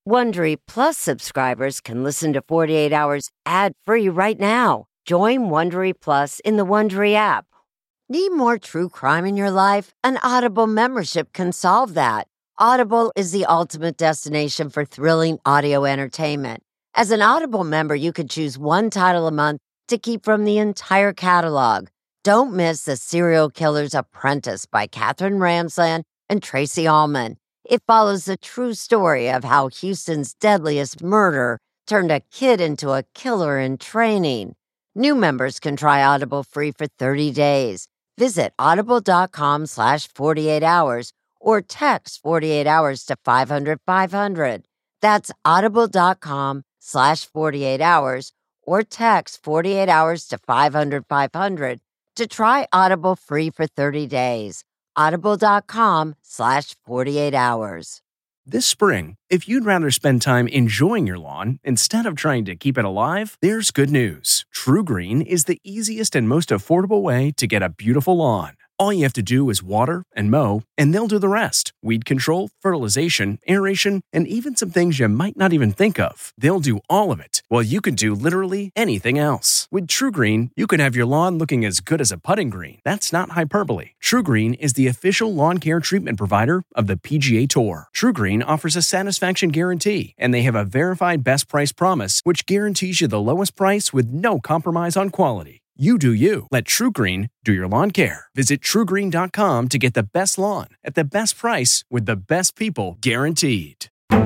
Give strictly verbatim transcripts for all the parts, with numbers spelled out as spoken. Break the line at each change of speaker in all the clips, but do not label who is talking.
Wondery Plus subscribers can listen to forty-eight hours ad-free right now. Join Wondery Plus in the Wondery app. Need more true crime in your life? An Audible membership can solve that. Audible is the ultimate destination for thrilling audio entertainment. As an Audible member, you can choose one title a month to keep from the entire catalog. Don't miss The Serial Killer's Apprentice by Katherine Ramsland and Tracy Ullman. It follows the true story of how Houston's deadliest murder turned a kid into a killer in training. New members can try Audible free for thirty days. Visit audible.com slash 48 hours or text forty-eight hours to five hundred five hundred. That's audible.com slash 48 hours or text forty-eight hours to five hundred five hundred to try Audible free for thirty days. Audible.com slash 48 hours.
This spring, if you'd rather spend time enjoying your lawn instead of trying to keep it alive, there's good news. True Green is the easiest and most affordable way to get a beautiful lawn. All you have to do is water and mow, and they'll do the rest. Weed control, fertilization, aeration, and even some things you might not even think of. They'll do all of it, while you can do literally anything else. With True Green, you can have your lawn looking as good as a putting green. That's not hyperbole. True Green is the official lawn care treatment provider of the P G A Tour. True Green offers a satisfaction guarantee, and they have a verified best price promise, which guarantees you the lowest price with no compromise on quality. You do you. Let True Green do your lawn care. Visit true green dot com to get the best lawn at the best price with the best people guaranteed.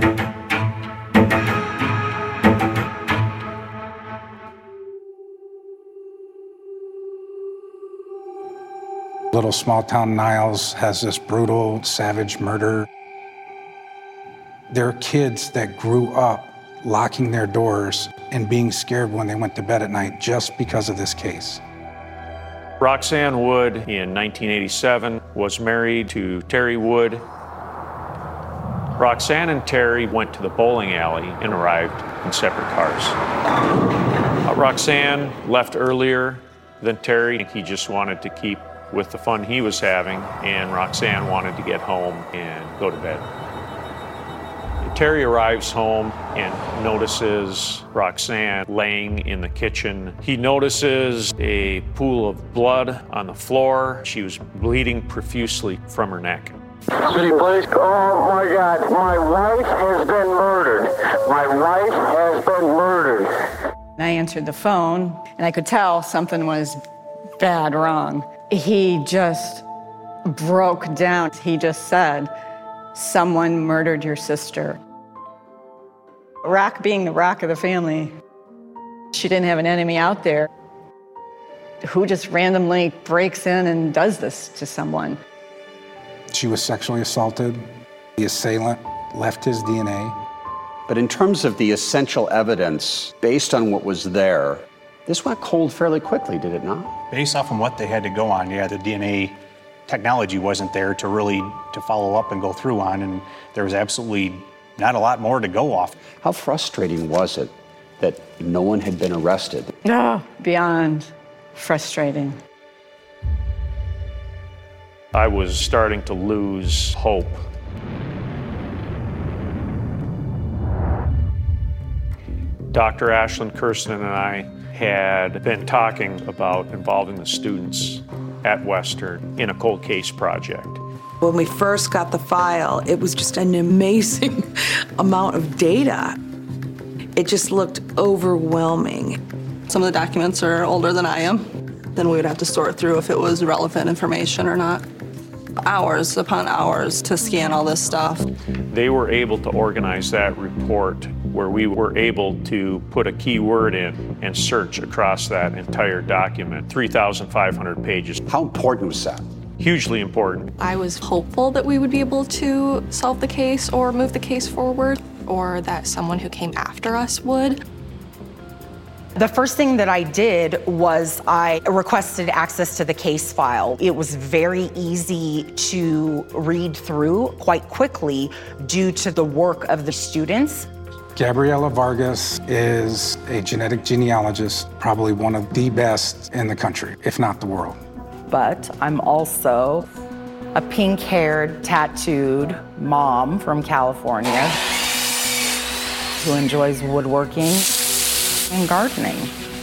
Little small town Niles has this brutal, savage murder. There are kids that grew up locking their doors and being scared when they went to bed at night just because of this case.
Roxanne Wood in nineteen eighty-seven was married to Terry Wood. Roxanne and Terry went to the bowling alley and arrived in separate cars. Uh, Roxanne left earlier than Terry. He just wanted to keep with the fun he was having, and Roxanne wanted to get home and go to bed. Terry arrives home and notices Roxanne laying in the kitchen. He notices a pool of blood on the floor. She was bleeding profusely from her neck.
City Police, oh my God, my wife has been murdered. My wife has been murdered.
I answered the phone, and I could tell something was bad wrong. He just broke down. He just said, "Someone murdered your sister." Rock being the rock of the family, she didn't have an enemy out there who just randomly breaks in and does this to someone.
She was sexually assaulted. The assailant left his D N A.
But in terms of the essential evidence, based on what was there, this went cold fairly quickly, did it not?
Based off on what they had to go on, yeah, the D N A technology wasn't there to really to follow up and go through on, and there was absolutely not a lot more to go off.
How frustrating was it that no one had been arrested?
Oh, beyond frustrating.
I was starting to lose hope. Doctor Ashlyn Kirsten and I had been talking about involving the students at Western in a cold case project.
When we first got the file, it was just an amazing amount of data. It just looked overwhelming.
Some of the documents are older than I am. Then we would have to sort through if it was relevant information or not. Hours upon hours to scan all this stuff.
They were able to organize that report where we were able to put a keyword in and search across that entire document, three thousand five hundred pages.
How important was that?
Hugely important.
I was hopeful that we would be able to solve the case or move the case forward, or that someone who came after us would.
The first thing that I did was I requested access to the case file. It was very easy to read through quite quickly due to the work of the students.
Gabriela Vargas is a genetic genealogist, probably one of the best in the country, if not the world.
But I'm also a pink-haired, tattooed mom from California. who enjoys woodworking and gardening.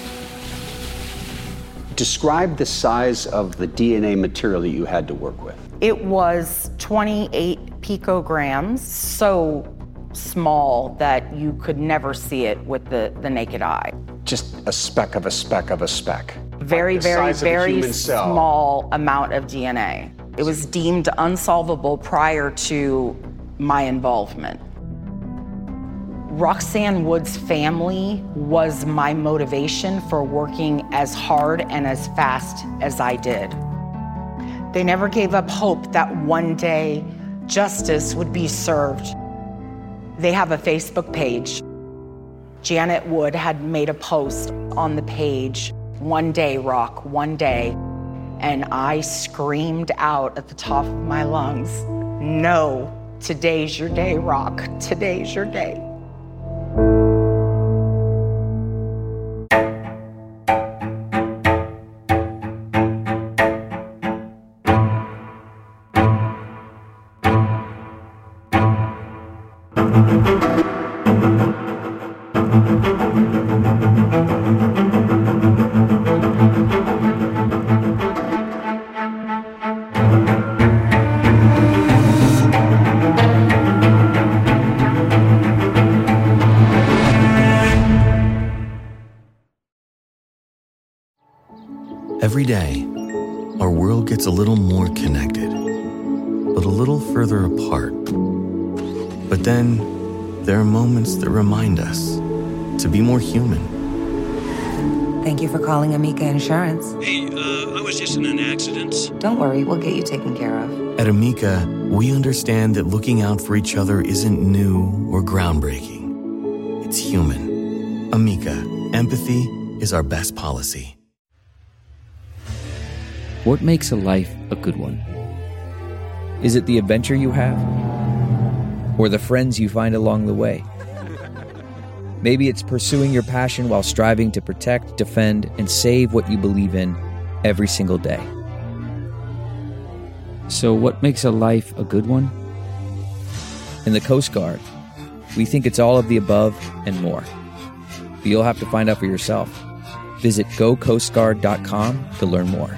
Describe the size of the D N A material that you had to work with.
It was twenty-eight picograms, so small that you could never see it with the, the naked eye.
Just a speck of a speck of a speck.
Very,
like the
very,
size of a
very
human cell.
small amount of D N A. It was deemed unsolvable prior to my involvement. Roxanne Wood's family was my motivation for working as hard and as fast as I did. They never gave up hope that one day justice would be served. They have a Facebook page. Janet Wood had made a post on the page, "One day, Rock, one day." And I screamed out at the top of my lungs, "No, today's your day, Rock, today's your day."
Every day, our world gets a little more connected, but a little further apart. But then, there are moments that remind us to be more human.
Thank you for calling Amica Insurance.
Hey, uh, I was just in an accident.
Don't worry, we'll get you taken care of.
At Amica, we understand that looking out for each other isn't new or groundbreaking. It's human. Amica, empathy is our best policy.
What makes a life a good one? Is it the adventure you have? Or the friends you find along the way? Maybe it's pursuing your passion while striving to protect, defend, and save what you believe in every single day. So what makes a life a good one? In the Coast Guard, we think it's all of the above and more. But you'll have to find out for yourself. Visit go coast guard dot com to learn more.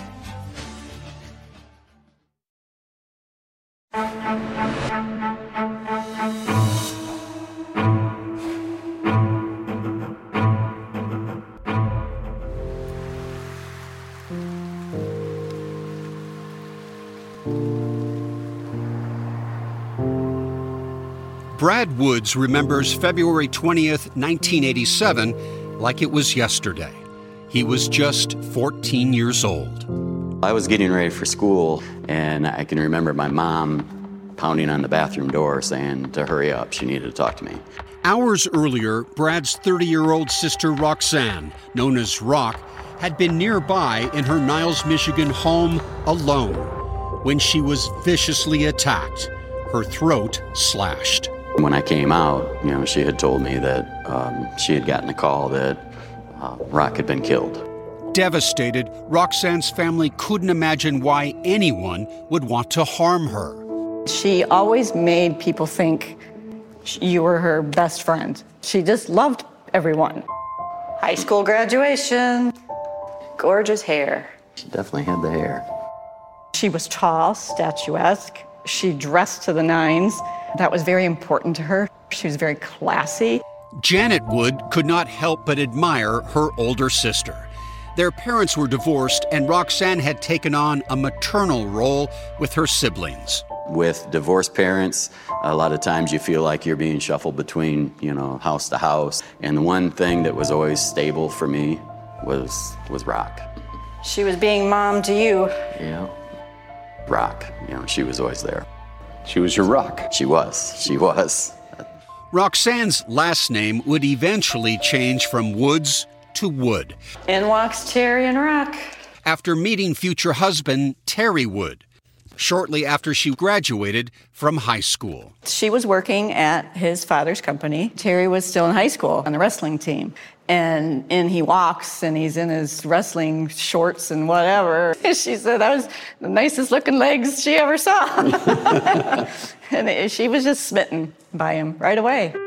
Brad Woods remembers February twentieth, nineteen eighty-seven, like it was yesterday. He was just fourteen years old.
I was getting ready for school, and I can remember my mom pounding on the bathroom door saying to hurry up. She needed to talk to me.
Hours earlier, Brad's thirty-year-old sister Roxanne, known as Rock, had been nearby in her Niles, Michigan home alone when she was viciously attacked, her throat slashed.
When I came out, you know, she had told me that um, she had gotten a call that uh, Rock had been killed.
Devastated, Roxanne's family couldn't imagine why anyone would want to harm her.
She always made people think you were her best friend. She just loved everyone. High school graduation, gorgeous hair.
She definitely had the hair.
She was tall, statuesque. She dressed to the nines. That was very important to her. She was very classy.
Janet Wood could not help but admire her older sister. Their parents were divorced, and Roxanne had taken on a maternal role with her siblings.
With divorced parents, a lot of times you feel like you're being shuffled between, you know, house to house. And the one thing that was always stable for me was was Rock.
She was being mom to you.
Yeah. Rock, you know, she was always there.
She was your rock.
She was. She was.
Roxanne's last name would eventually change from Woods to Wood.
In walks Terry and Rock.
After meeting future husband Terry Wood, shortly after she graduated from high school.
She was working at his father's company. Terry was still in high school on the wrestling team. And in he walks, and he's in his wrestling shorts and whatever. She said that was the nicest looking legs she ever saw. And it, she was just smitten by him right away.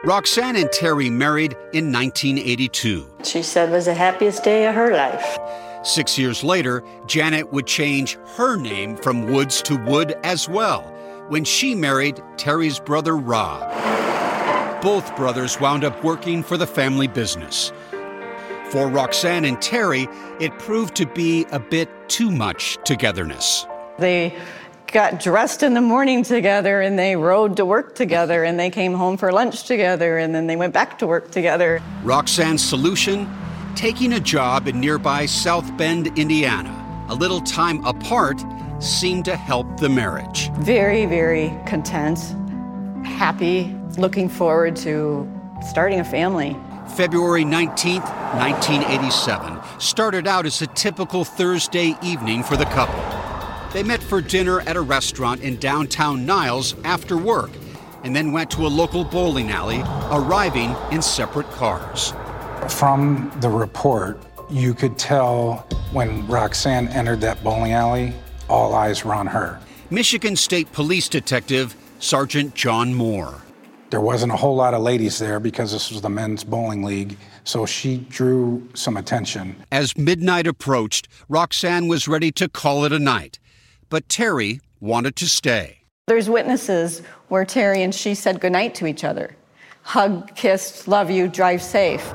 Roxanne and Terry married in nineteen eighty-two.
She said it was the happiest day of her life.
Six years later, Janet would change her name from Woods to Wood as well when she married Terry's brother Rob. Both brothers wound up working for the family business. For Roxanne and Terry, it proved to be a bit too much togetherness.
They got dressed in the morning together, and they rode to work together, and they came home for lunch together, and then they went back to work together.
Roxanne's solution? Taking a job in nearby South Bend, Indiana. A little time apart seemed to help the marriage.
Very, very content, happy, looking forward to starting a family.
February nineteenth, nineteen eighty-seven started out as a typical Thursday evening for the couple. They met for dinner at a restaurant in downtown Niles after work, and then went to a local bowling alley, arriving in separate cars.
From the report, you could tell when Roxanne entered that bowling alley, all eyes were on her.
Michigan State Police Detective Sergeant John Moore.
There wasn't a whole lot of ladies there because this was the men's bowling league, so she drew some attention.
As midnight approached, Roxanne was ready to call it a night, but Terry wanted to stay.
There's witnesses where Terry and she said goodnight to each other. Hug, kissed, love you, drive safe.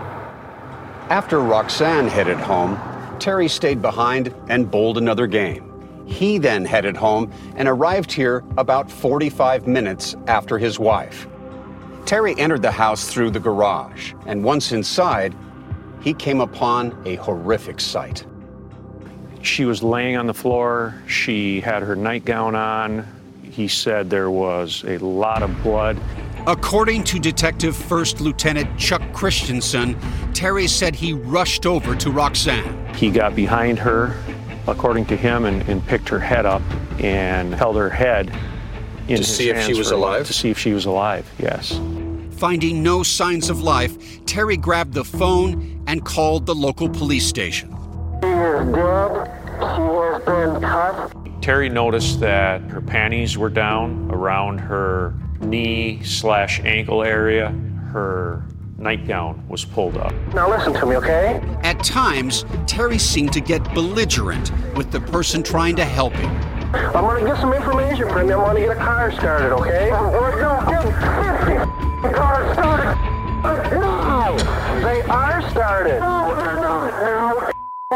After Roxanne headed home, Terry stayed behind and bowled another game. He then headed home and arrived here about forty-five minutes after his wife. Terry entered the house through the garage, and once inside, he came upon a horrific sight.
She was laying on the floor. She had her nightgown on. He said there was a lot of blood.
According to Detective First Lieutenant Chuck Christensen, Terry said he rushed over to Roxanne.
He got behind her, according to him, and, and picked her head up and held her head in
To
his
see if she
hands
was
for-
alive?
To see if she was alive, yes.
Finding no signs of life, Terry grabbed the phone and called the local police station.
She is dead. She has been cut.
Terry noticed that her panties were down around her knee slash ankle area. Her nightgown was pulled up.
Now listen to me, okay?
At times, Terry seemed to get belligerent with the person trying to help him.
I'm gonna get some information from you. I'm gonna get a car started, okay? No, get the car started. No, they are started. No, no,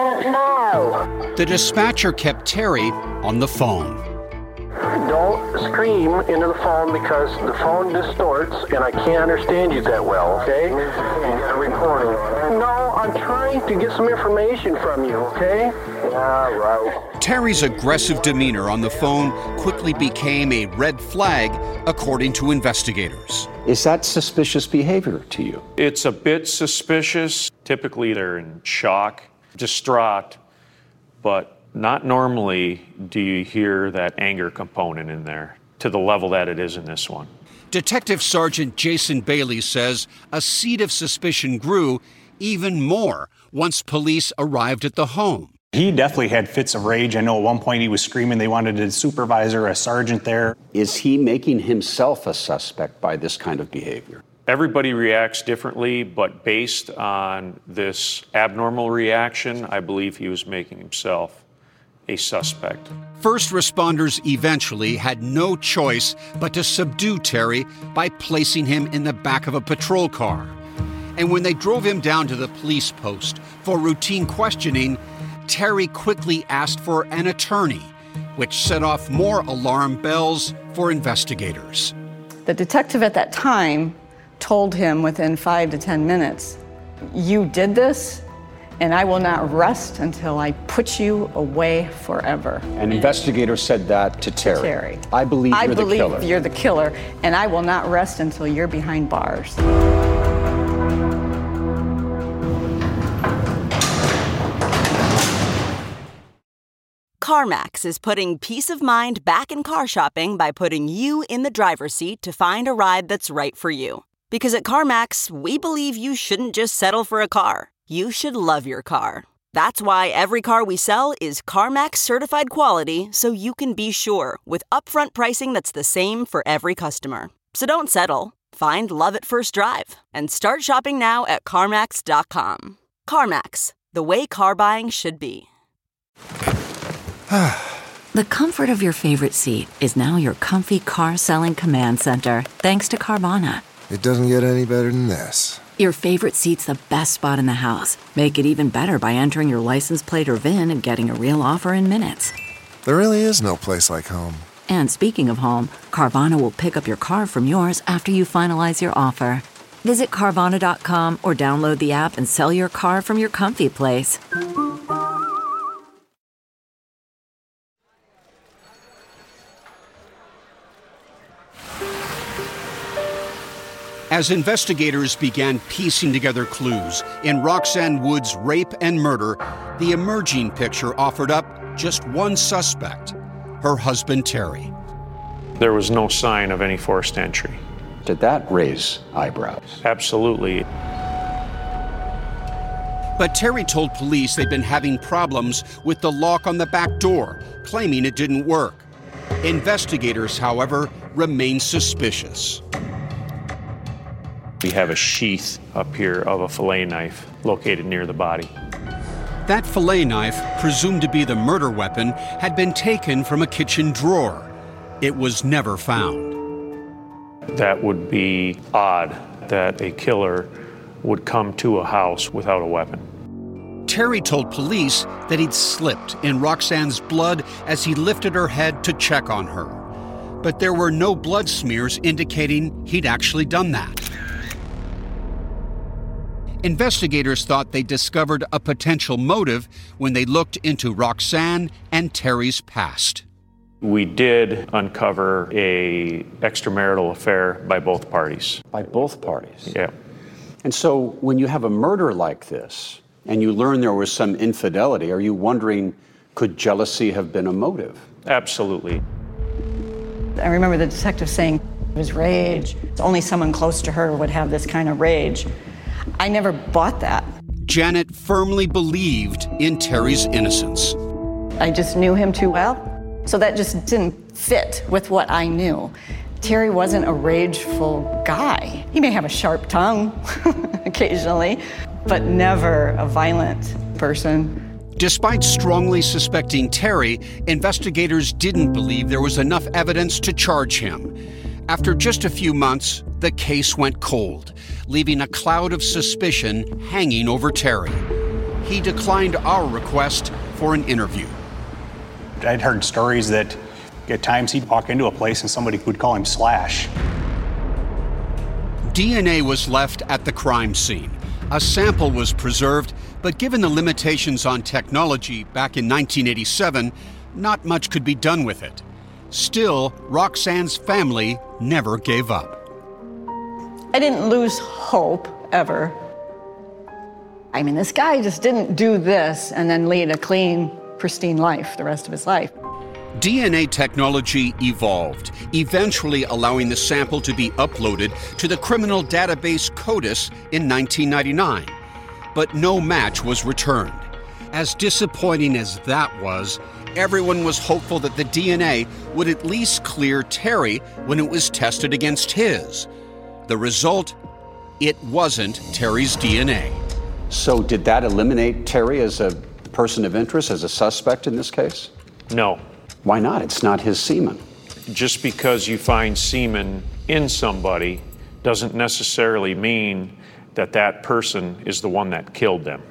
no.
The dispatcher kept Terry on the phone.
Don't scream into the phone because the phone distorts and I can't understand you that well, okay? Recording. No, I'm trying to get some information from you, okay? Yeah, right.
Terry's aggressive demeanor on the phone quickly became a red flag, according to investigators.
Is that suspicious behavior to you?
It's a bit suspicious. Typically, they're in shock, distraught, but not normally do you hear that anger component in there to the level that it is in this one.
Detective Sergeant Jason Bailey says a seed of suspicion grew even more once police arrived at the home.
He definitely had fits of rage. I know at one point he was screaming they wanted a supervisor, a sergeant there.
Is he making himself a suspect by this kind of behavior?
Everybody reacts differently, but based on this abnormal reaction, I believe he was making himself a suspect.
First responders eventually had no choice but to subdue Terry by placing him in the back of a patrol car. And when they drove him down to the police post for routine questioning, Terry quickly asked for an attorney, which set off more alarm bells for investigators.
The detective at that time told him within five to ten minutes, "You did this, and I will not rest until I put you away forever."
An investigator said that to Terry.
Terry.
I believe
I
you're
believe
the killer.
you're the killer, and I will not rest until you're behind bars.
CarMax is putting peace of mind back in car shopping by putting you in the driver's seat to find a ride that's right for you. Because at CarMax, we believe you shouldn't just settle for a car. You should love your car. That's why every car we sell is CarMax certified quality, so you can be sure with upfront pricing that's the same for every customer. So don't settle. Find love at first drive and start shopping now at CarMax dot com. CarMax, the way car buying should be.
The comfort of your favorite seat is now your comfy car selling command center, thanks to Carvana.
It doesn't get any better than this.
Your favorite seat's the best spot in the house. Make it even better by entering your license plate or V I N and getting a real offer in minutes.
There really is no place like home.
And speaking of home, Carvana will pick up your car from yours after you finalize your offer. Visit Carvana dot com or download the app and sell your car from your comfy place.
As investigators began piecing together clues in Roxanne Wood's rape and murder, the emerging picture offered up just one suspect, her husband, Terry.
There was no sign of any forced entry.
Did that raise eyebrows?
Absolutely.
But Terry told police they'd been having problems with the lock on the back door, claiming it didn't work. Investigators, however, remain suspicious.
We have a sheath up here of a fillet knife located near the body.
That fillet knife, presumed to be the murder weapon, had been taken from a kitchen drawer. It was never found.
That would be odd that a killer would come to a house without a weapon.
Terry told police that he'd slipped in Roxanne's blood as he lifted her head to check on her. But there were no blood smears indicating he'd actually done that. Investigators thought they discovered a potential motive when they looked into Roxanne and Terry's past.
We did uncover a extramarital affair by both parties.
By both parties?
Yeah.
And so when you have a murder like this and you learn there was some infidelity, are you wondering, could jealousy have been a motive?
Absolutely.
I remember the detective saying it was rage. Only someone close to her would have this kind of rage. I never bought that.
Janet firmly believed in Terry's innocence.
I just knew him too well, so that just didn't fit with what I knew. Terry wasn't a rageful guy. He may have a sharp tongue occasionally, but never a violent person.
Despite strongly suspecting Terry, investigators didn't believe there was enough evidence to charge him. After just a few months, the case went cold, leaving a cloud of suspicion hanging over Terry. He declined our request for an interview.
I'd heard stories that at times he'd walk into a place and somebody would call him Slash.
D N A was left at the crime scene. A sample was preserved, but given the limitations on technology back in nineteen eighty-seven, not much could be done with it. Still, Roxanne's family never gave up.
I didn't lose hope, ever. I mean, this guy just didn't do this and then lead a clean, pristine life the rest of his life.
D N A technology evolved, eventually allowing the sample to be uploaded to the criminal database CODIS in nineteen ninety-nine. But no match was returned. As disappointing as that was, everyone was hopeful that the D N A would at least clear Terry when it was tested against his. The result, it wasn't Terry's D N A.
So did that eliminate Terry as a person of interest, as a suspect in this case?
No.
Why not? It's not his semen.
Just because you find semen in somebody doesn't necessarily mean that that person is the one that killed them.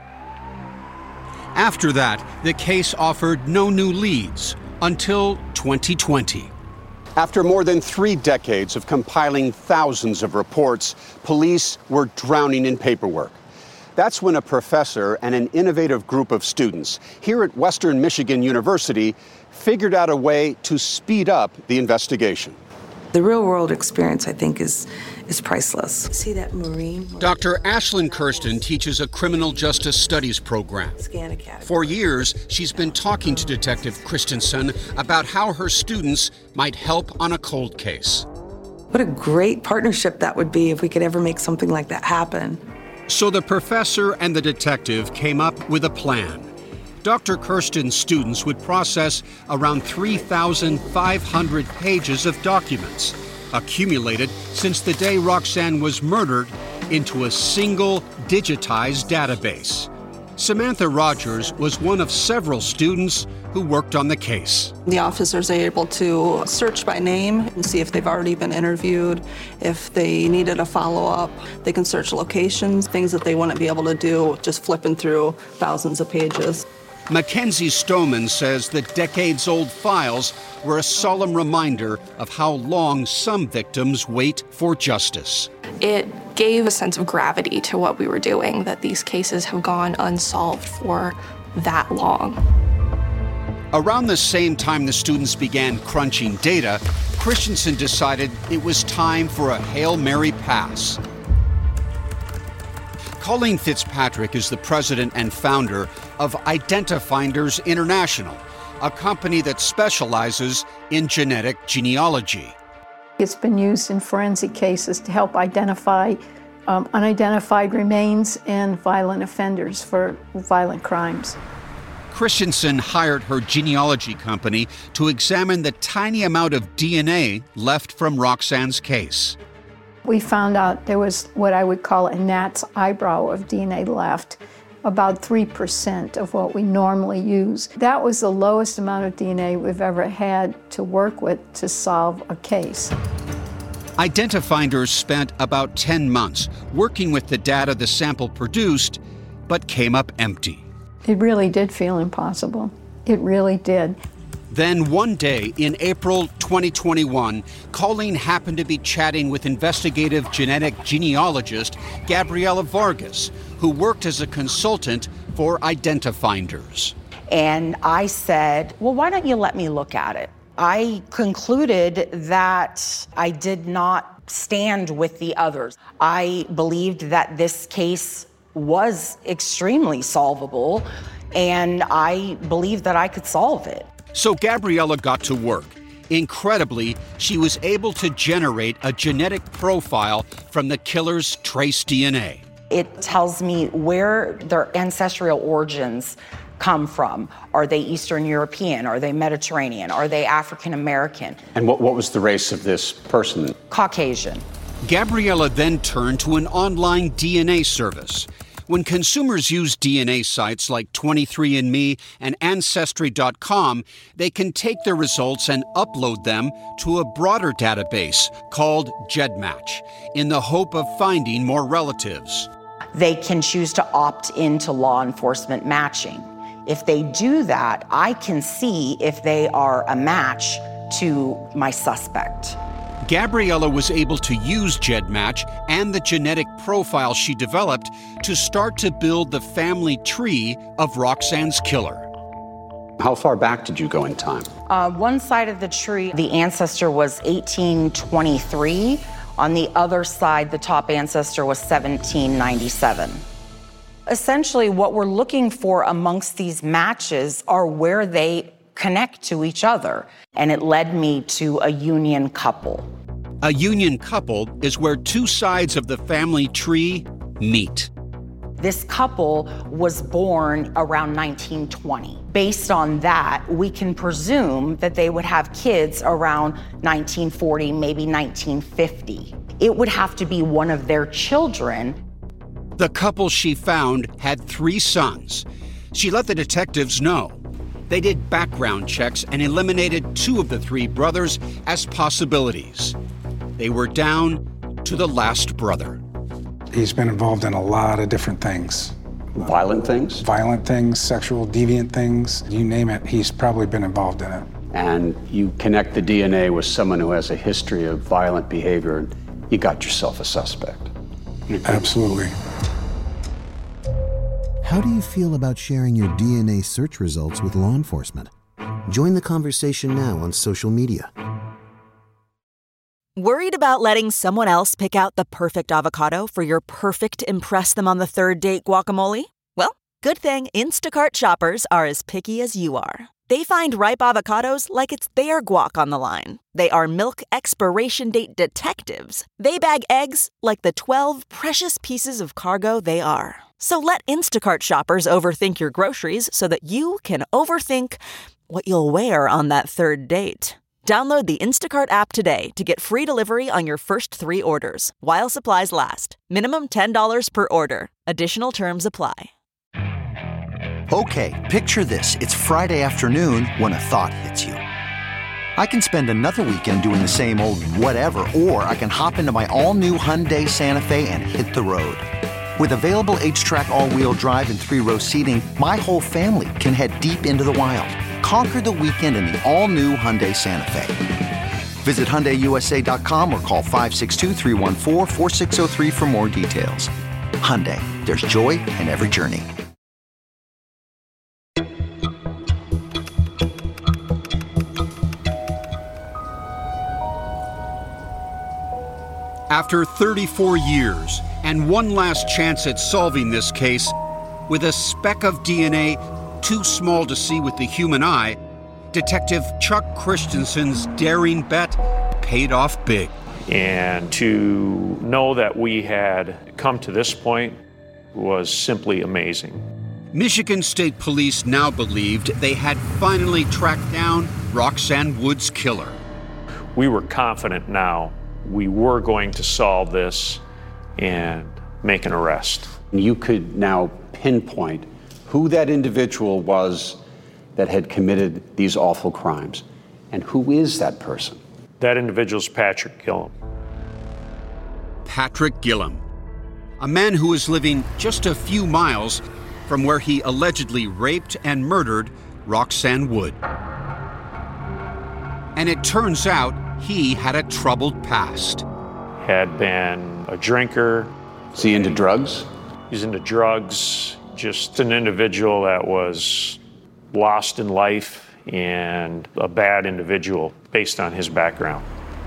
After that, the case offered no new leads until twenty twenty.
After more than three decades of compiling thousands of reports, police were drowning in paperwork. That's when a professor and an innovative group of students here at Western Michigan University figured out a way to speed up the investigation.
The real-world experience, I think, is is priceless. See that Marine?
Doctor Ashlyn Kirsten teaches a criminal justice studies program. For years, she's been talking to Detective Christensen about how her students might help on a cold case.
What a great partnership that would be if we could ever make something like that happen.
So the professor and the detective came up with a plan. Doctor Kirsten's students would process around three thousand five hundred pages of documents. accumulated since the day Roxanne was murdered into a single digitized database. Samantha Rogers was one of several students who worked on the case.
The officers are able to search by name and see if they've already been interviewed, if they needed a follow-up. They can search locations, things that they wouldn't be able to do just flipping through thousands of pages.
Mackenzie Stoneman says the decades-old files were a solemn reminder of how long some victims wait for justice.
It gave a sense of gravity to what we were doing, that these cases have gone unsolved for that long.
Around the same time the students began crunching data, Christensen decided it was time for a Hail Mary pass. Colleen Fitzpatrick is the president and founder of Identifinders International, a company that specializes in genetic genealogy.
It's been used in forensic cases to help identify um, unidentified remains and violent offenders for violent crimes.
Christensen hired her genealogy company to examine the tiny amount of D N A left from Roxanne's case.
We found out there was what I would call a gnat's eyebrow of D N A left, about three percent of what we normally use. That was the lowest amount of D N A we've ever had to work with to solve a case.
Identifinders spent about ten months working with the data the sample produced, but came up empty.
It really did feel impossible. It really did.
Then one day in April twenty twenty-one, Colleen happened to be chatting with investigative genetic genealogist Gabriela Vargas, who worked as a consultant for Identifinders.
And I said, well, why don't you let me look at it? I concluded that I did not stand with the others. I believed that this case was extremely solvable, and I believed that I could solve it.
So Gabriela got to work. Incredibly, she was able to generate a genetic profile from the killer's trace D N A.
It tells me where their ancestral origins come from. Are they Eastern European? Are they Mediterranean? Are they African American?
And what, what was the race of this person?
Caucasian.
Gabriela then turned to an online D N A service. When consumers use D N A sites like twenty-three and me and Ancestry dot com, they can take their results and upload them to a broader database called GEDmatch in the hope of finding more relatives.
They can choose to opt into law enforcement matching. If they do that, I can see if they are a match to my suspect.
Gabriela was able to use GEDmatch and the genetic profile she developed to start to build the family tree of Roxanne's killer.
How far back did you go in time?
Uh, one side of the tree, the ancestor was eighteen twenty-three. On the other side, the top ancestor was seventeen ninety-seven. Essentially, what we're looking for amongst these matches are where they connect to each other, and it led me to a union couple.
A union couple is where two sides of the family tree meet.
This couple was born around nineteen twenty. Based on that, we can presume that they would have kids around nineteen forty, maybe nineteen fifty. It would have to be one of their children.
The couple she found had three sons. She let the detectives know. They did background checks and eliminated two of the three brothers as possibilities. They were down to the last brother.
He's been involved in a lot of different things.
Violent things?
Violent things, sexual deviant things, you name it, he's probably been involved in it.
And you connect the D N A with someone who has a history of violent behavior, and you got yourself a suspect.
Absolutely.
How do you feel about sharing your D N A search results with law enforcement? Join the conversation now on social media.
Worried about letting someone else pick out the perfect avocado for your perfect impress them on the third date guacamole? Well, good thing Instacart shoppers are as picky as you are. They find ripe avocados like it's their guac on the line. They are milk expiration date detectives. They bag eggs like the twelve precious pieces of cargo they are. So let Instacart shoppers overthink your groceries so that you can overthink what you'll wear on that third date. Download the Instacart app today to get free delivery on your first three orders, while supplies last. Minimum ten dollars per order. Additional terms apply.
Okay, picture this. It's Friday afternoon when a thought hits you. I can spend another weekend doing the same old whatever, or I can hop into my all-new Hyundai Santa Fe and hit the road. With available H-Track all-wheel drive and three-row seating, my whole family can head deep into the wild. Conquer the weekend in the all-new Hyundai Santa Fe. Visit Hyundai U S A dot com or call five six two, three one four, four six zero three for more details. Hyundai, there's joy in every journey.
After thirty-four years and one last chance at solving this case, with a speck of D N A too small to see with the human eye, Detective Chuck Christensen's daring bet paid off big.
And to know that we had come to this point was simply amazing.
Michigan State Police now believed they had finally tracked down Roxanne Wood's killer.
We were confident now we were going to solve this and make an arrest.
You could now pinpoint who that individual was that had committed these awful crimes. And who is that person?
That individual's Patrick Gillum.
Patrick Gillum, a man who was living just a few miles from where he allegedly raped and murdered Roxanne Wood. And it turns out he had a troubled past.
Had been a drinker.
Is he into drugs?
He's into drugs. Just an individual that was lost in life and a bad individual based on his background.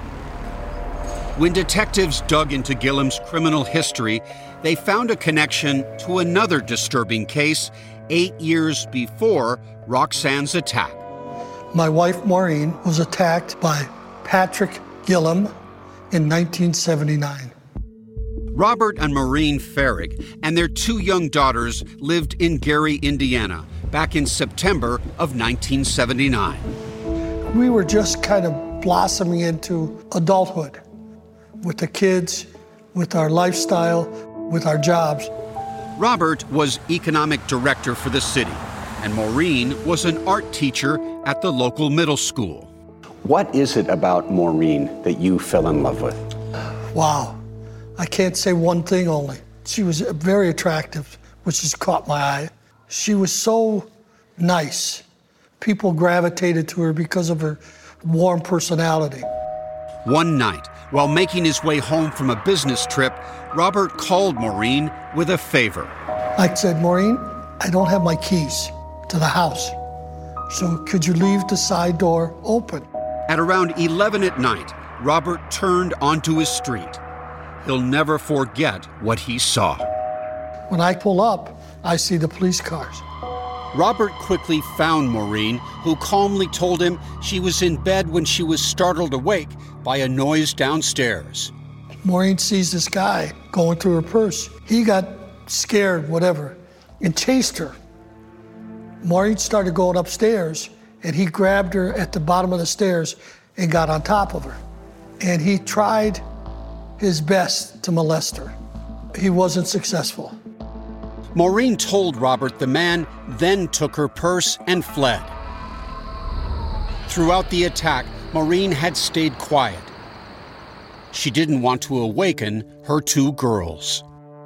When detectives dug into Gillum's criminal history, they found a connection to another disturbing case eight years before Roxanne's attack.
My wife, Maureen, was attacked by Patrick Gillum in nineteen seventy-nine.
Robert and Maureen Farrig and their two young daughters lived in Gary, Indiana, back in September of nineteen seventy-nine.
We were just kind of blossoming into adulthood with the kids, with our lifestyle, with our jobs.
Robert was economic director for the city, and Maureen was an art teacher at the local middle school.
What is it about Maureen that you fell in love with?
Wow. I can't say one thing only. She was very attractive, which has caught my eye. She was so nice. People gravitated to her because of her warm personality.
One night, while making his way home from a business trip, Robert called Maureen with a favor.
I said, Maureen, I don't have my keys to the house, so could you leave the side door open?
At around eleven at night, Robert turned onto his street. He'll never forget what he saw.
When I pull up, I see the police cars.
Robert quickly found Maureen, who calmly told him she was in bed when she was startled awake by a noise downstairs.
Maureen sees this guy going through her purse. He got scared, whatever, and chased her. Maureen started going upstairs, and he grabbed her at the bottom of the stairs and got on top of her. And he tried his best to molest her. He wasn't successful.
Maureen told Robert the man then took her purse and fled. Throughout the attack, Maureen had stayed quiet. She didn't want to awaken her two girls.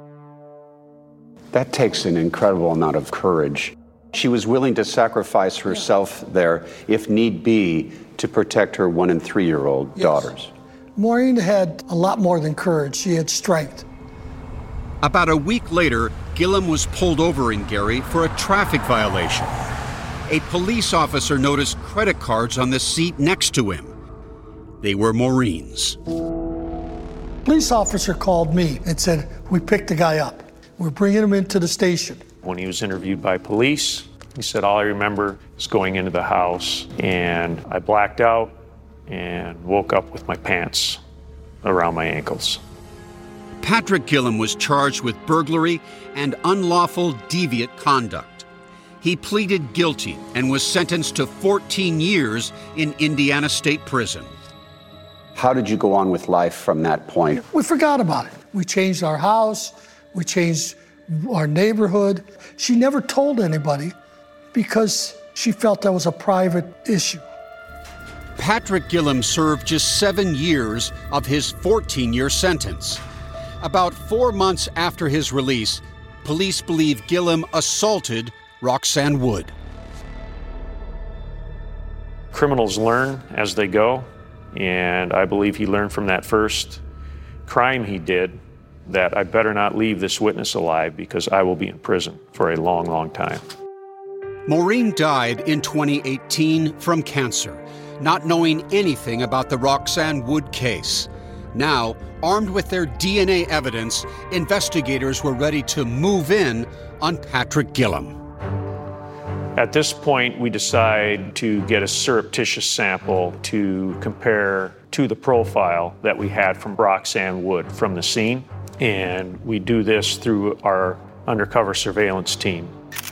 That takes an incredible amount of courage. She was willing to sacrifice herself there, if need be, to protect her one and three-year-old yes. daughters.
Maureen had a lot more than courage. She had strength.
About a week later, Gillum was pulled over in Gary for a traffic violation. A police officer noticed credit cards on the seat next to him. They were Maureen's.
Police officer called me and said, we picked the guy up. We're bringing him into the station.
When he was interviewed by police, he said, all I remember is going into the house and I blacked out and woke up with my pants around my ankles.
Patrick Gillum was charged with burglary and unlawful deviant conduct. he pleaded guilty and was sentenced to fourteen years in Indiana State Prison.
How did you go on with life from that point?
We forgot about it. We changed our house, we changed our neighborhood. She never told anybody because she felt that was a private issue.
Patrick Gillum served just seven years of his fourteen-year sentence. About four months after his release, police believe Gillum assaulted Roxanne Wood.
Criminals learn as they go, and I believe he learned from that first crime he did that I better not leave this witness alive because I will be in prison for a long, long time.
Maureen died in twenty eighteen from cancer, not knowing anything about the Roxanne Wood case. Now, armed with their D N A evidence, investigators were ready to move in on Patrick Gillum.
At this point, we decide to get a surreptitious sample to compare to the profile that we had from Roxanne Wood from the scene. And we do this through our undercover surveillance team.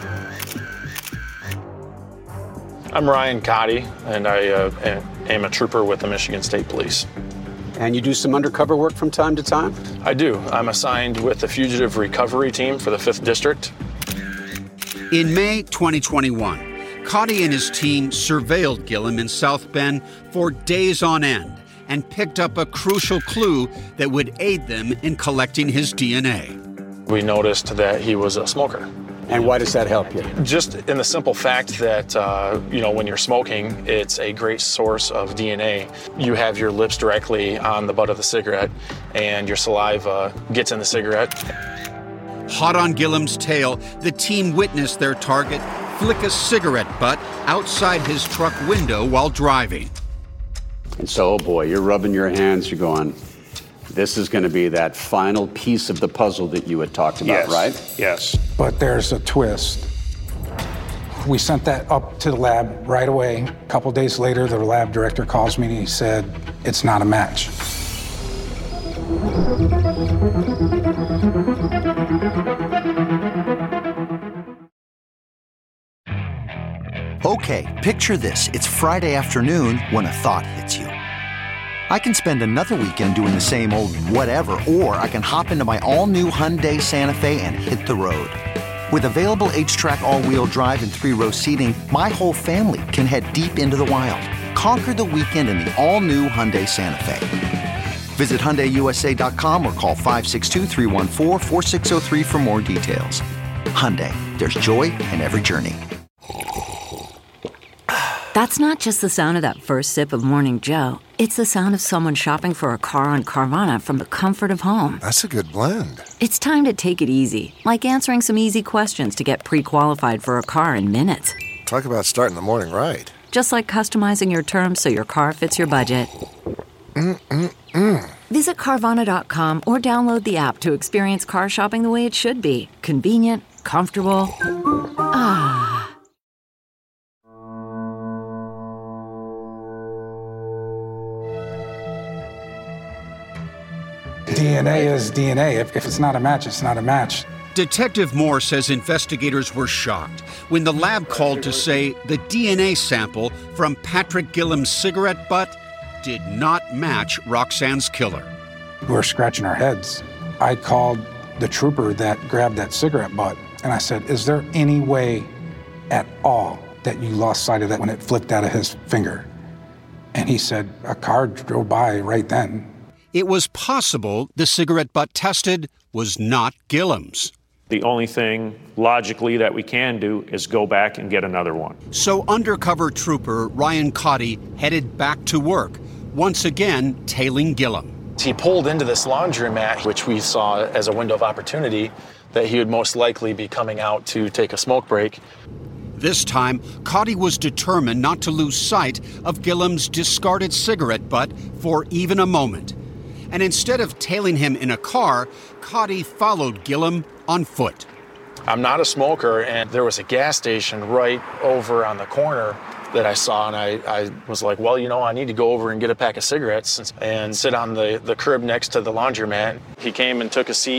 I'm Ryan Cotty, and I uh, am a trooper with the Michigan State Police.
And you do some undercover work from time to time?
I do. I'm assigned with the Fugitive Recovery Team for the fifth District.
In May twenty twenty-one, Cotty and his team surveilled Gillum in South Bend for days on end and picked up a crucial clue that would aid them in collecting his D N A.
We noticed that he was a smoker.
And why does that help you?
Just in the simple fact that, uh, you know, when you're smoking, it's a great source of D N A. You have your lips directly on the butt of the cigarette, and your saliva gets in the cigarette.
Hot on Gillum's tail, the team witnessed their target flick a cigarette butt outside his truck window while driving.
And so, oh boy, you're rubbing your hands, you're going, this is going to be that final piece of the puzzle that you had talked about,
Yes.
right?
Yes.
But there's a twist. We sent that up to the lab right away. A couple days later, the lab director calls me and he said, it's not a match.
Okay, picture this. It's Friday afternoon when a thought hits you. I can spend another weekend doing the same old whatever, or I can hop into my all-new Hyundai Santa Fe and hit the road. With available H-Track all-wheel drive and three-row seating, my whole family can head deep into the wild. Conquer the weekend in the all-new Hyundai Santa Fe. Visit Hyundai U S A dot com or call five six two, three one four, four six zero three for more details. Hyundai, there's joy in every journey.
That's not just the sound of that first sip of Morning Joe. It's the sound of someone shopping for a car on Carvana from the comfort of home.
That's a good blend.
It's time to take it easy, like answering some easy questions to get pre-qualified for a car in minutes.
Talk about starting the morning right.
Just like customizing your terms so your car fits your budget.
Mm-mm-mm.
Visit Carvana dot com or download the app to experience car shopping the way it should be. Convenient, comfortable. Ah.
D N A is D N A. If, if it's not a match, it's not a match.
Detective Moore says investigators were shocked when the lab called to say the D N A sample from Patrick Gillum's cigarette butt did not match Roxanne's killer.
We were scratching our heads. I called the trooper that grabbed that cigarette butt, and I said, is there any way at all that you lost sight of that when it flipped out of his finger? And he said, a car drove by right then.
It was possible the cigarette butt tested was not Gillum's.
The only thing logically that we can do is go back and get another one.
So undercover trooper Ryan Cotty headed back to work, once again tailing Gillum.
He pulled into this laundromat, which we saw as a window of opportunity, that he would most likely be coming out to take a smoke break.
This time, Cotty was determined not to lose sight of Gillum's discarded cigarette butt for even a moment. And instead of tailing him in a car, Cotty followed Gillum on foot.
I'm not a smoker, and there was a gas station right over on the corner that I saw, and I, I was like, well, you know, I need to go over and get a pack of cigarettes and sit on the, the curb next to the laundromat. He came and took a seat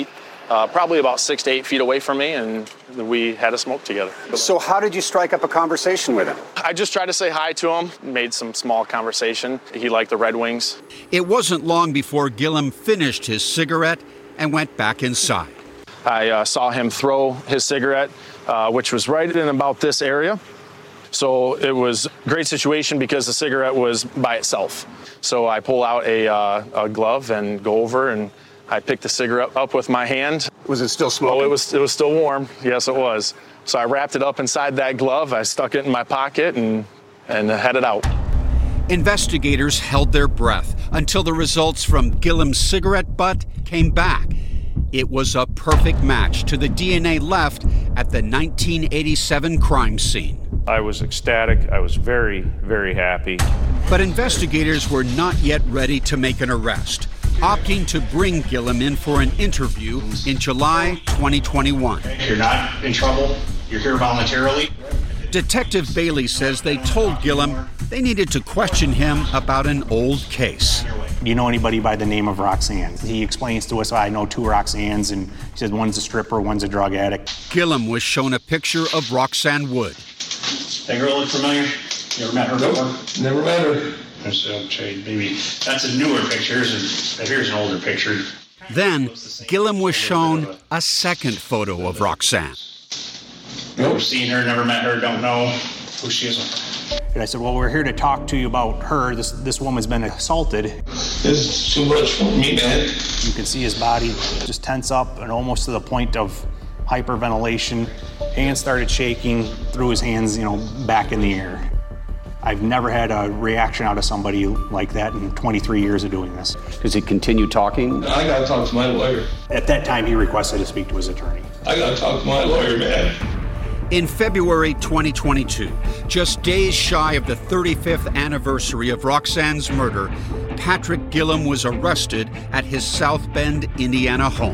uh, probably about six to eight feet away from me, and we had a smoke together.
So how did you strike up a conversation with him?
I just tried to say hi to him, made some small conversation. He liked the Red Wings.
It wasn't long before Gillum finished his cigarette and went back inside.
I uh, saw him throw his cigarette, uh, which was right in about this area. So it was a great situation because the cigarette was by itself. So I pull out a, uh, a glove and go over, and I pick the cigarette up with my hand.
Was it still smoking?
Oh, it was, it was still warm. Yes, it was. So I wrapped it up inside that glove. I stuck it in my pocket and, and headed out.
Investigators held their breath until the results from Gillum's cigarette butt came back. It was a perfect match to the D N A left at the nineteen eighty-seven crime scene.
I was ecstatic. I was very, very happy.
But investigators were not yet ready to make an arrest, opting to bring Gillum in for an interview in July twenty twenty-one.
You're not in trouble. You're here voluntarily.
Detective Bailey says they told Gillum they needed to question him about an old case.
Do you know anybody by the name of Roxanne? He explains to us, I know two Roxannes, and he said one's a stripper, one's a drug addict.
Gillum was shown a picture of Roxanne Wood.
That girl look familiar? You ever met her
nope,
before?
Never met her.
That's a trade, maybe. That's a newer picture. Here's, a, here's an older picture.
Then Gillum was shown a second photo of Roxanne.
Never seen her, never met her, don't know who she is. And I said, well, we're here to talk to you about her. This this woman's been assaulted.
This is too much for me, man.
You can see his body just tense up and almost to the point of hyperventilation. Hands started shaking, threw his hands, you know, back in the air. I've never had a reaction out of somebody like that in twenty-three years of doing this.
Does he continue talking?
I gotta talk to my lawyer.
At that time, he requested to speak to his attorney.
I gotta talk to my lawyer, man.
In February twenty twenty-two, just days shy of the thirty-fifth anniversary of Roxanne's murder, Patrick Gillum was arrested at his South Bend, Indiana home.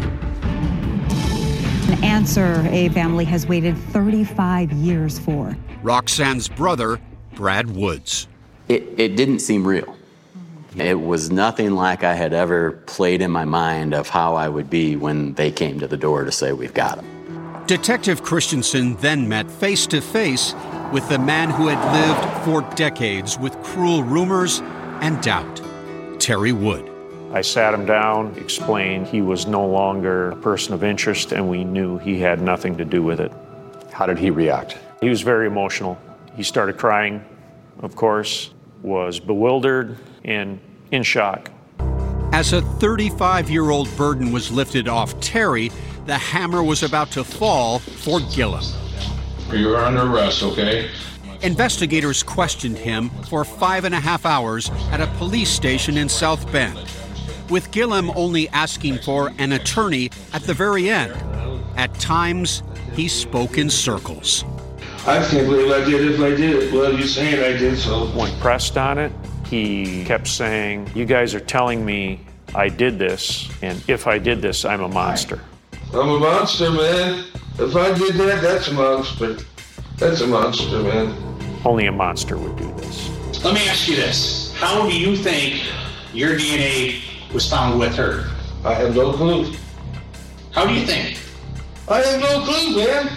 An answer a family has waited thirty-five years for.
Roxanne's brother, Brad Woods.
It, it didn't seem real. It was nothing like I had ever played in my mind of how I would be when they came to the door to say, we've got him.
Detective Christensen then met face-to-face with the man who had lived for decades with cruel rumors and doubt, Terry Wood.
I sat him down, explained he was no longer a person of interest, and we knew he had nothing to do with it.
How did he react?
He was very emotional. He started crying, of course, was bewildered and in shock.
As a thirty-five-year-old burden was lifted off Terry, the hammer was about to fall for Gillum.
You are under arrest, okay?
Investigators questioned him for five and a half hours at a police station in South Bend, with Gillum only asking for an attorney at the very end. At times, he spoke in circles.
I can't believe I did it if I did it. Well, you're saying I did, so.
When pressed on it, he kept saying, you guys are telling me I did this, and if I did this, I'm a monster.
I'm a monster, man. If I did that, that's a monster. That's a monster, man.
Only a monster would do this.
Let me ask you this. How do you think your D N A was found with her?
I have no clue.
How do you think?
I have no clue, man.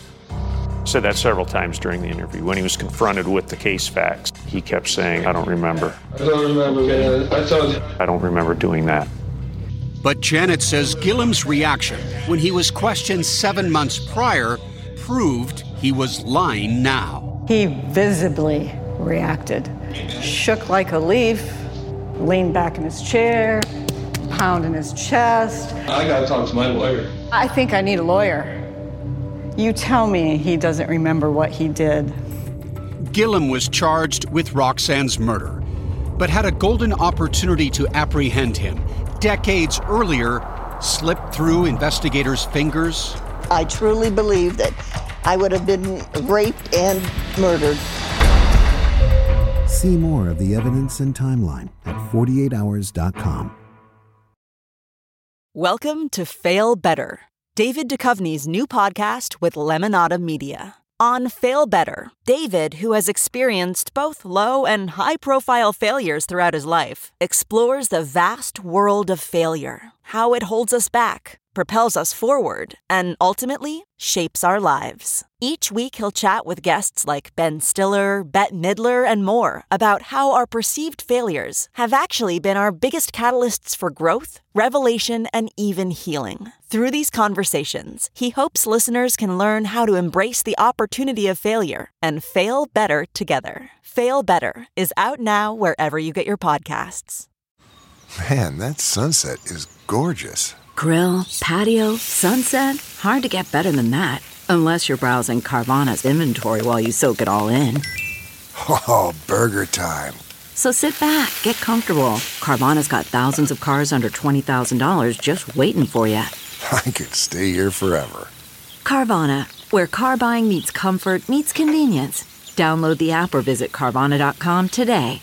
Said that several times during the interview. When he was confronted with the case facts, he kept saying, I don't remember.
I don't remember, man. I thought...
I don't remember doing that.
But Janet says Gillum's reaction when he was questioned seven months prior proved he was lying now.
He visibly reacted, shook like a leaf, leaned back in his chair, pounding his chest.
I gotta talk to my lawyer.
I think I need a lawyer. You tell me he doesn't remember what he did.
Gillum was charged with Roxanne's murder, but had a golden opportunity to apprehend him. Decades earlier, slipped through investigators' fingers.
I truly believe that I would have been raped and murdered.
See more of the evidence and timeline at forty-eight hours dot com.
Welcome to Fail Better, David Duchovny's new podcast with Lemonada Media. On Fail Better, David, who has experienced both low and high-profile failures throughout his life, explores the vast world of failure, how it holds us back, propels us forward and ultimately shapes our lives. Each week, he'll chat with guests like Ben Stiller, Bette Midler, and more about how our perceived failures have actually been our biggest catalysts for growth, revelation, and even healing. Through these conversations, he hopes listeners can learn how to embrace the opportunity of failure and fail better together. Fail Better is out now wherever you get your podcasts.
Man, that sunset is gorgeous.
Grill, patio, sunset. Hard to get better than that. Unless you're browsing Carvana's inventory while you soak it all in.
Oh, burger time.
So sit back, get comfortable. Carvana's got thousands of cars under twenty thousand dollars just waiting for you.
I could stay here forever.
Carvana, where car buying meets comfort meets convenience. Download the app or visit Carvana dot com today.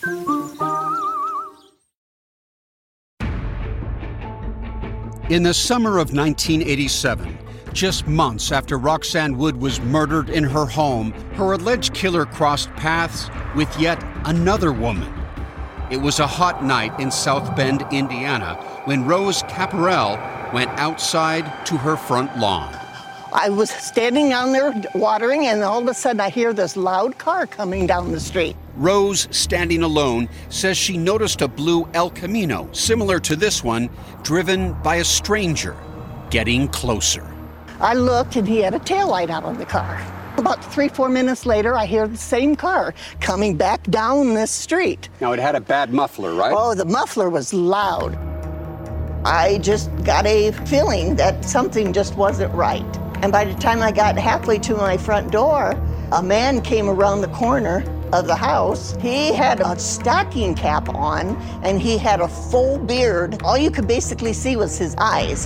In the summer of nineteen eighty-seven, just months after Roxanne Wood was murdered in her home, her alleged killer crossed paths with yet another woman. It was a hot night in South Bend, Indiana, when Rose Caparel went outside to her front lawn.
I was standing down there watering, and all of a sudden I hear this loud car coming down the street.
Rose, standing alone, says she noticed a blue El Camino, similar to this one, driven by a stranger, getting closer.
I looked, and he had a taillight out on the car. About three, four minutes later, I hear the same car coming back down this street.
Now, it had a bad muffler, right?
Oh, the muffler was loud. I just got a feeling that something just wasn't right. And by the time I got halfway to my front door, a man came around the corner of the house. He had a stocking cap on, and he had a full beard. All you could basically see was his eyes.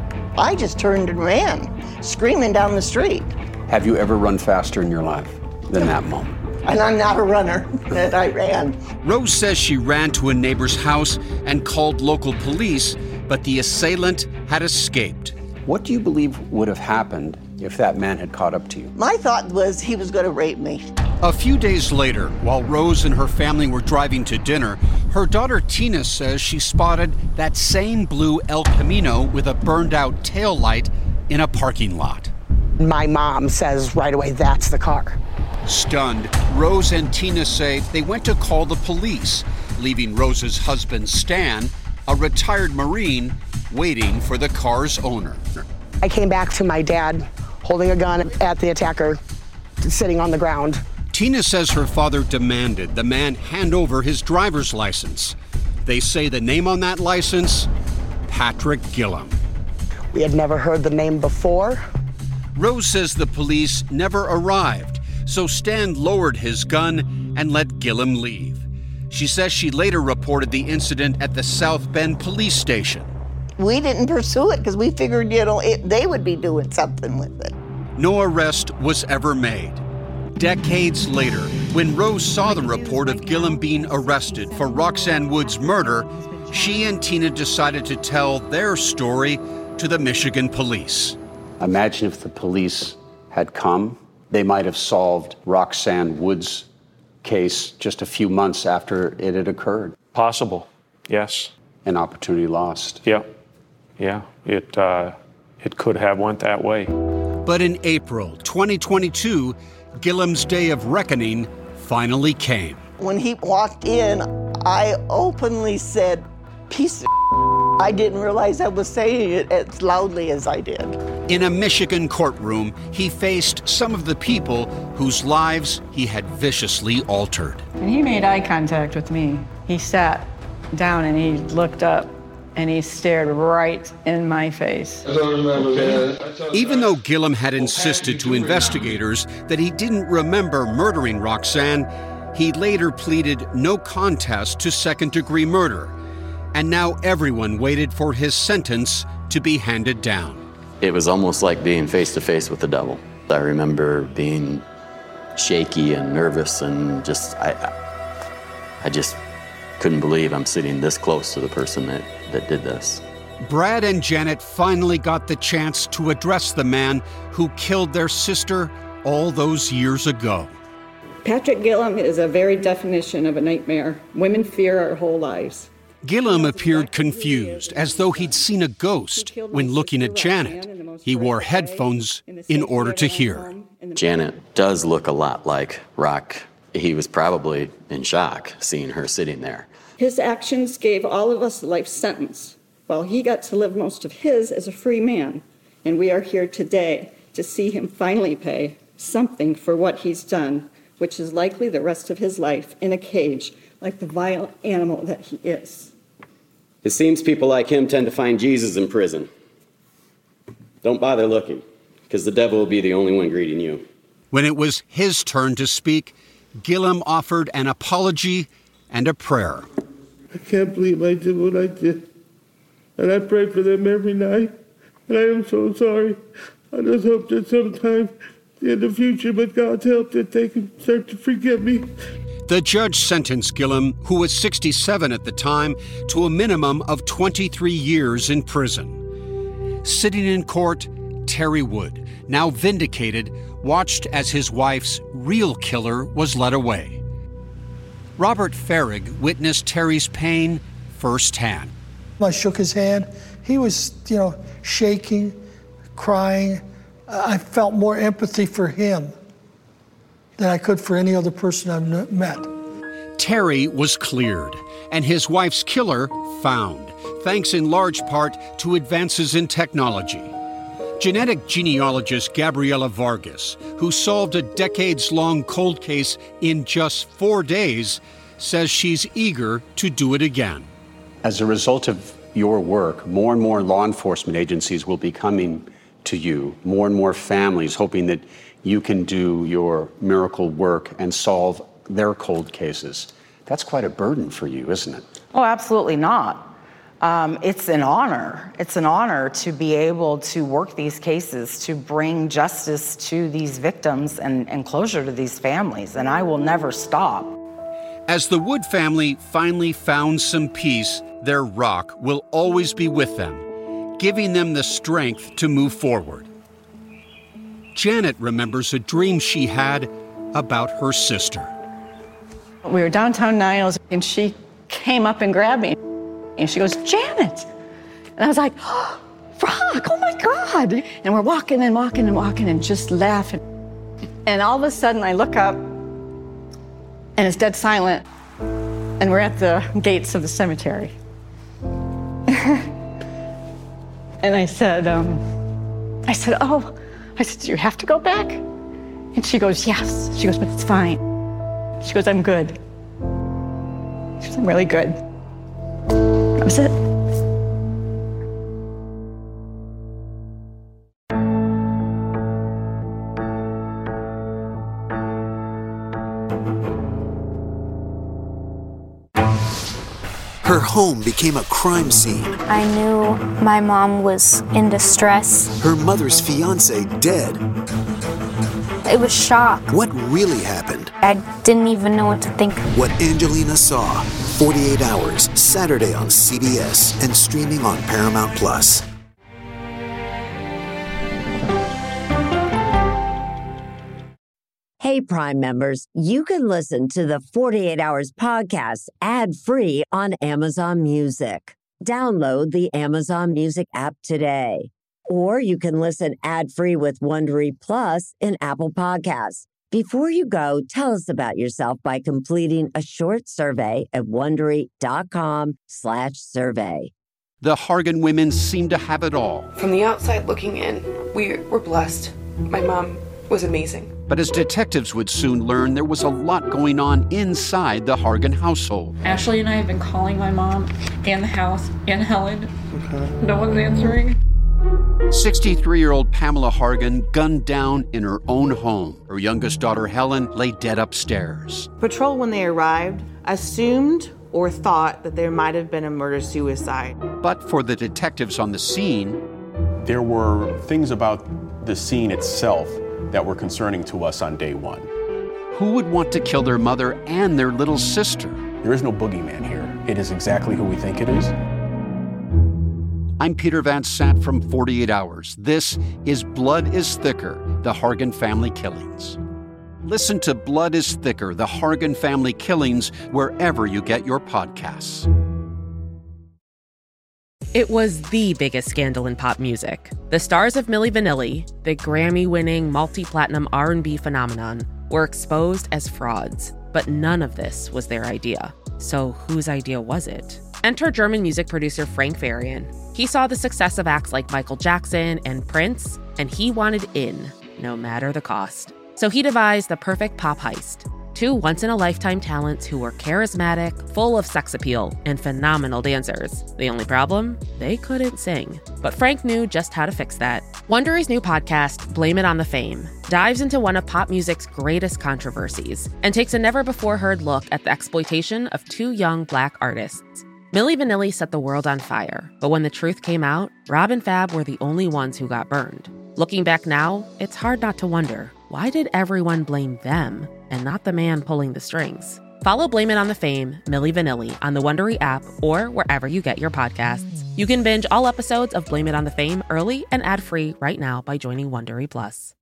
I just turned and ran, screaming down the street.
Have you ever run faster in your life than that moment?
And I'm not a runner, and I ran.
Rose says she ran to a neighbor's house and called local police, but the assailant had escaped.
What do you believe would have happened if that man had caught up to you?
My thought was he was going to rape me.
A few days later, while Rose and her family were driving to dinner, her daughter Tina says she spotted that same blue El Camino with a burned-out taillight in a parking lot.
My mom says right away, that's the car.
Stunned, Rose and Tina say they went to call the police, leaving Rose's husband Stan, a retired Marine, waiting for the car's owner.
I came back to my dad holding a gun at the attacker, sitting on the ground.
Tina says her father demanded the man hand over his driver's license. They say the name on that license, Patrick Gillum.
We had never heard the name before.
Rose says the police never arrived, so Stan lowered his gun and let Gillum leave. She says she later reported the incident at the South Bend police station.
We didn't pursue it because we figured, you know, it, they would be doing something with it.
No arrest was ever made. Decades later, when Rose saw the report of Gillum being arrested for Roxanne Wood's murder, she and Tina decided to tell their story to the Michigan police.
Imagine if the police had come, they might have solved Roxanne Wood's case just a few months after it had occurred.
Possible, yes.
An opportunity lost.
Yeah, yeah, it, uh, it could have went that way.
But in April twenty twenty-two, Gillum's day of reckoning finally came.
When he walked in, I openly said, piece of I didn't realize I was saying it as loudly as I did.
In a Michigan courtroom, he faced some of the people whose lives he had viciously altered.
And he made eye contact with me. He sat down and he looked up and he stared right in my face.
Even though Gillum had insisted to investigators that he didn't remember murdering Roxanne, he later pleaded no contest to second-degree murder. And now everyone waited for his sentence to be handed down.
It was almost like being face-to-face with the devil. I remember being shaky and nervous and just, I, I just couldn't believe I'm sitting this close to the person that, that did this.
Brad and Janet finally got the chance to address the man who killed their sister all those years ago.
Patrick Gillum is a very definition of a nightmare. Women fear our whole lives.
Gillum appeared confused, as though he'd seen a ghost when looking at Janet. He wore headphones in order to hear.
Janet does look a lot like Rock. He was probably in shock seeing her sitting there.
His actions gave all of us a life sentence, while he got to live most of his as a free man. And we are here today to see him finally pay something for what he's done, which is likely the rest of his life in a cage, like the vile animal that he is.
It seems people like him tend to find Jesus in prison. Don't bother looking, because the devil will be the only one greeting you.
When it was his turn to speak, Gillum offered an apology and a prayer.
I can't believe I did what I did. And I pray for them every night. And I am so sorry. I just hope that sometime in the future, with God's help, that they can start to forgive me.
The judge sentenced Gillum, who was sixty-seven at the time, to a minimum of twenty-three years in prison. Sitting in court, Terry Wood, now vindicated, watched as his wife's real killer was led away. Robert Farrig witnessed Terry's pain firsthand.
I shook his hand. He was, you know, shaking, crying. I felt more empathy for him than I could for any other person I've met.
Terry was cleared, and his wife's killer found, thanks in large part to advances in technology. Genetic genealogist Gabriela Vargas, who solved a decades-long cold case in just four days, says she's eager to do it again.
As a result of your work, more and more law enforcement agencies will be coming to you, more and more families hoping that you can do your miracle work and solve their cold cases. That's quite a burden for you, isn't it?
Oh, absolutely not. Um, it's an honor. It's an honor to be able to work these cases, to bring justice to these victims and, and closure to these families, and I will never stop.
As the Wood family finally found some peace, their rock will always be with them, giving them the strength to move forward. Janet remembers a dream she had about her sister.
We were downtown Niles, and she came up and grabbed me. And she goes, Janet. And I was like, oh, Rock, oh my God. And we're walking and walking and walking and just laughing. And all of a sudden I look up and it's dead silent. And we're at the gates of the cemetery. And I said, um, I said, oh, I said, do you have to go back? And she goes, yes. She goes, but it's fine. She goes, I'm good. She goes, I'm really good. That was it.
Her home became a crime scene.
I knew my mom was in distress.
Her mother's fiance dead.
It was shock.
What really happened?
I didn't even know what to think.
What Angelina saw. forty-eight hours, Saturday on C B S and streaming on Paramount Plus.
Hey, Prime members, you can listen to the forty-eight hours podcast ad-free on Amazon Music. Download the Amazon Music app today. Or you can listen ad-free with Wondery Plus in Apple Podcasts. Before you go, tell us about yourself by completing a short survey at Wondery.com slash survey.
The Hargan women seem to have it all.
From the outside looking in, we were blessed. My mom was amazing.
But as detectives would soon learn, there was a lot going on inside the Hargan household.
Ashley and I have been calling my mom and the house and Helen. Okay. No one's answering.
sixty-three-year-old Pamela Hargan gunned down in her own home. Her youngest daughter, Helen, lay dead upstairs.
Patrol, when they arrived, assumed or thought that there might have been a murder-suicide.
But for the detectives on the scene,
there were things about the scene itself that were concerning to us on day one.
Who would want to kill their mother and their little sister?
There is no boogeyman here. It is exactly who we think it is.
I'm Peter Van Sant from forty-eight hours. This is Blood is Thicker, the Hargan Family Killings. Listen to Blood is Thicker, the Hargan Family Killings, wherever you get your podcasts.
It was the biggest scandal in pop music. The stars of Milli Vanilli, the Grammy-winning multi-platinum R and B phenomenon, were exposed as frauds. But none of this was their idea. So whose idea was it? Enter German music producer Frank Farian. He saw the success of acts like Michael Jackson and Prince, and he wanted in, no matter the cost. So he devised the perfect pop heist. Two once-in-a-lifetime talents who were charismatic, full of sex appeal, and phenomenal dancers. The only problem? They couldn't sing. But Frank knew just how to fix that. Wondery's new podcast, Blame It on the Fame, dives into one of pop music's greatest controversies and takes a never-before-heard look at the exploitation of two young Black artists. Milli Vanilli set the world on fire, but when the truth came out, Rob and Fab were the only ones who got burned. Looking back now, it's hard not to wonder, why did everyone blame them and not the man pulling the strings? Follow Blame It on the Fame, Milli Vanilli on the Wondery app or wherever you get your podcasts. You can binge all episodes of Blame It on the Fame early and ad-free right now by joining Wondery Plus.